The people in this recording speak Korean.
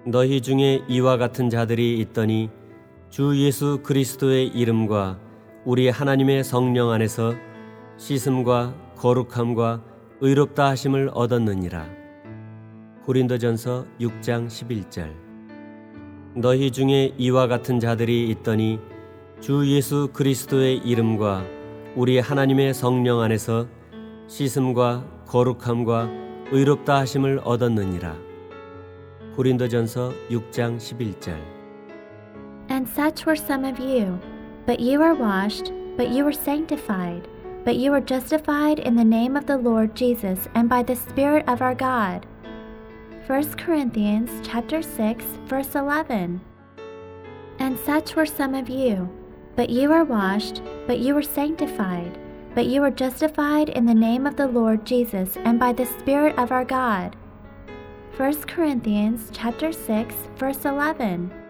너희 중에 이와 같은 자들이 있더니 주 예수 그리스도의 이름과 우리 하나님의 성령 안에서 씻음과 거룩함과 의롭다 하심을 얻었느니라. 고린도전서 6장 11절. 너희 중에 이와 같은 자들이 있더니 주 예수 그리스도의 이름과 우리 하나님의 성령 안에서 씻음과 거룩함과 의롭다 하심을 얻었느니라. 고린도전서 6장 11절. And such were some of you, but you were washed, but you were sanctified, but you were justified in the name of the Lord Jesus and by the Spirit of our God. 1 Corinthians chapter 6, verse 11. And such were some of you, but you were washed, but you were sanctified, but you were justified in the name of the Lord Jesus and by the Spirit of our God. 1 Corinthians chapter 6, verse 11.